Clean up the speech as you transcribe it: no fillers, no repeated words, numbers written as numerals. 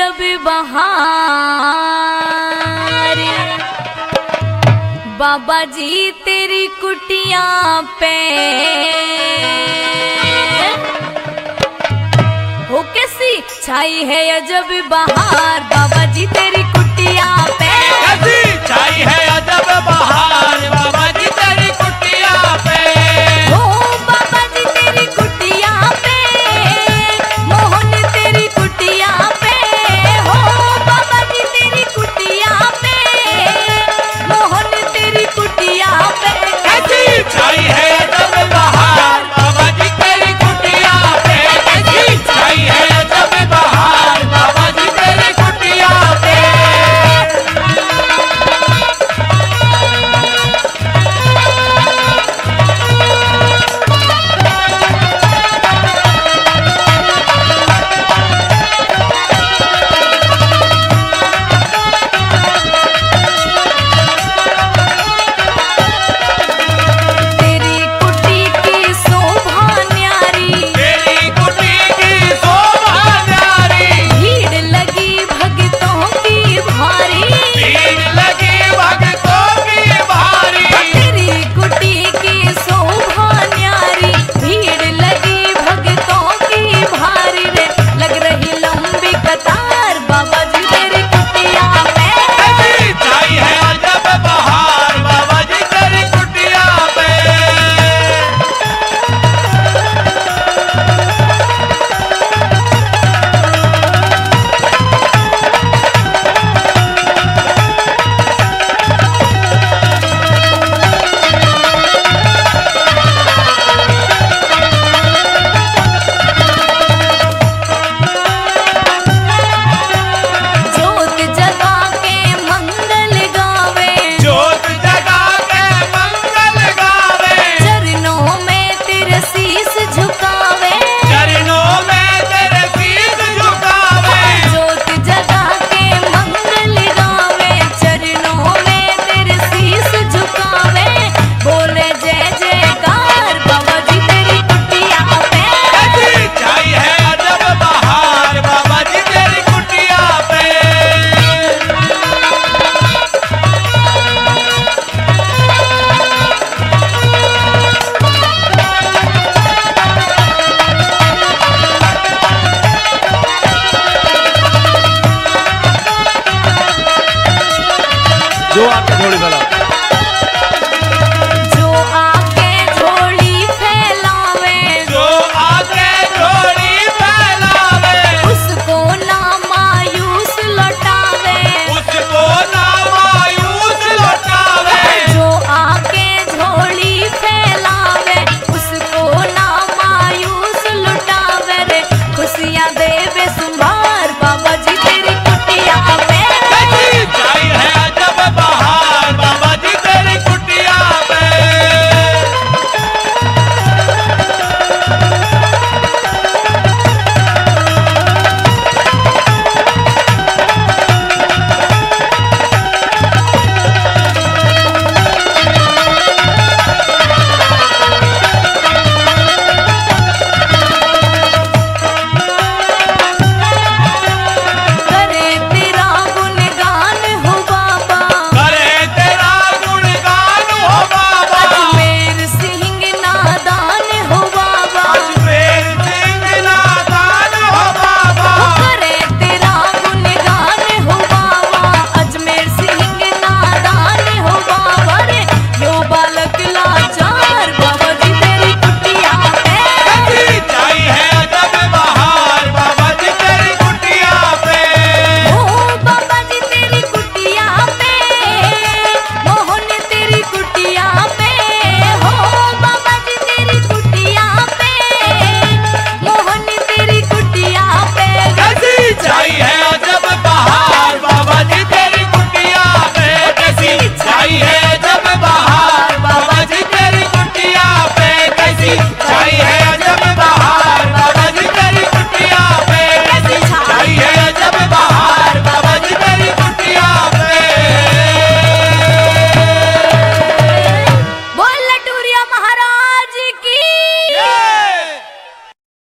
अजब बहार। बाबा जी तेरी कुटिया पे हो कैसी छाई है अजब बहार। बाबा जी तेरी कुटिया पे कैसी छाई है अजब बहार। बाबा जी तेरी कुटिया पे हो बाबा जी तेरी कुटिया पे मोहन तेरी कुटिया पे हो बाबा जी तेरी कुटिया पे मोहन तेरी कुटिया पे कैसी छाई है अजब बहार। बाबा जी तेरी कुटिया पे कैसी छाई है अजब बहार। बाबा जी तेरी कुटिया पे तेरी कुटी की शोभा न्यारी तेरी कुटी की शोभा न्यारी। भीड़ लगी भक्तों की भारी। भीड़ लगी भक्तों की भारी। तेरी कुटी की शोभा न्यारी भीड़ लगी भक्तों की भारी रे लग रही लंबी कतार। बाबा जी तेरी कुटिया पे कैसी छाई है अजब बहार। बाबा जी तेरी कुटिया पे जोत जगा के मंगल गावे जोत जगा के मंगल गावे। चरणों में तेरे शीस झुकावे। चरणों में तेरे शीश झुकावे। जोत जगा के मंगल गावे चरणों में तेरे शीस झुकावे। बोले जय जयकार बाबा जी तेरी कुटिया पे कैसी छाई है अजब बहार। बाबा जी तेरी कुटिया पे जो आपके थोड़ी भला